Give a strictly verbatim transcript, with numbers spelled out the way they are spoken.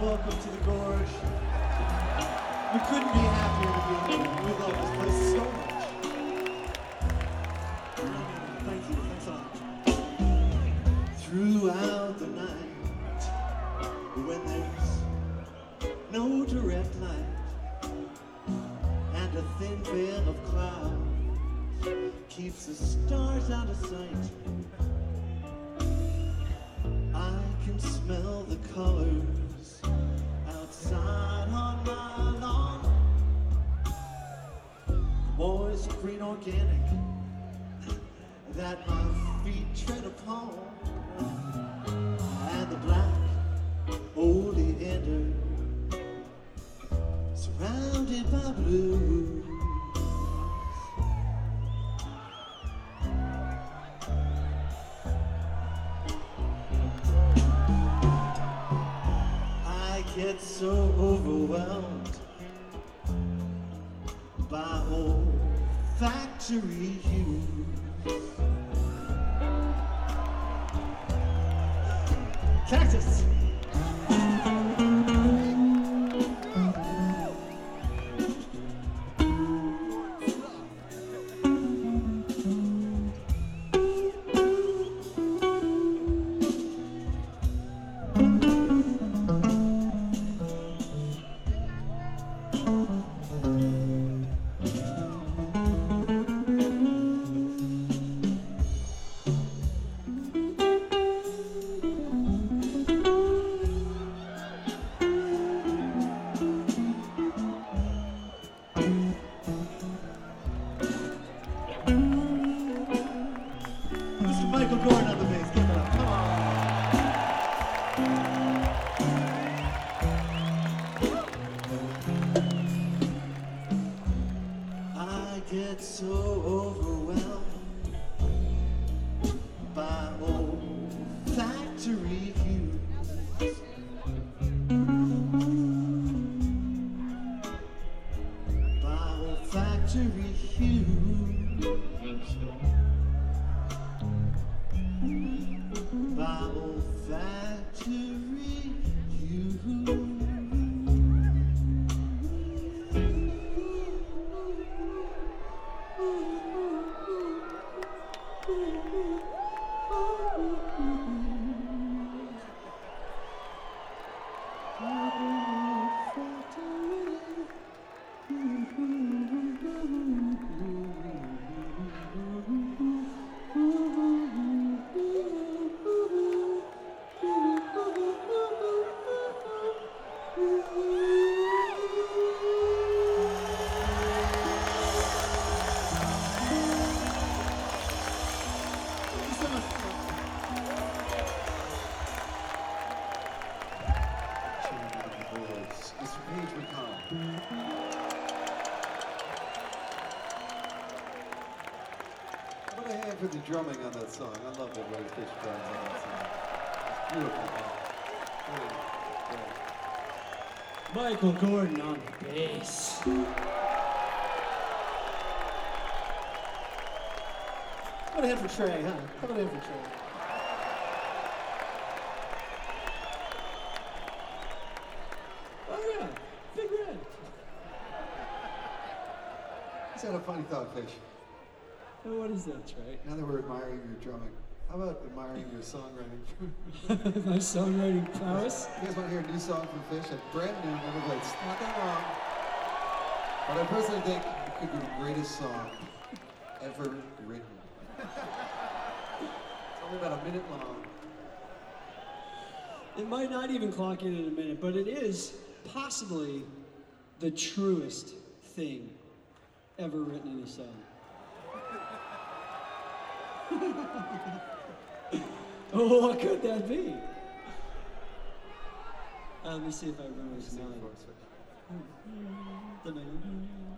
welcome to the Gorge. We couldn't be happier to be here. We love this place so much. Thank you, thanks a lot. Throughout the night, when there's no direct light and a thin veil of cloud keeps the stars out of sight, I can smell the colors outside on my lawn. Moist green organic that my feet tread upon, and the black oleander surrounded by blue. Get so overwhelmed by old factory hues. Cactus. Michael Gordon on the bass, give it up, come on. I get so overwhelmed by old factory hues. By old factory hues. By old factory hues. Put a hand for the drumming on that song. I love the way Fish drums on that song. It's beautiful. Great, great. Michael Gordon on the bass. Put a hand for Trey, huh? Put a hand for Trey. Oh yeah, Big Red. Just had a funny thought, Fish. What is that, Trey? Now that we're admiring your drumming, how about admiring your songwriting? My songwriting prowess? You guys want to hear a new song from Fish? A brand new, never played. It's not that long. But I personally think it could be the greatest song ever written. It's only about a minute long. It might not even clock in in a minute, but it is possibly the truest thing ever written in a song. Oh, what could that be? Uh, let me see if I remember his name.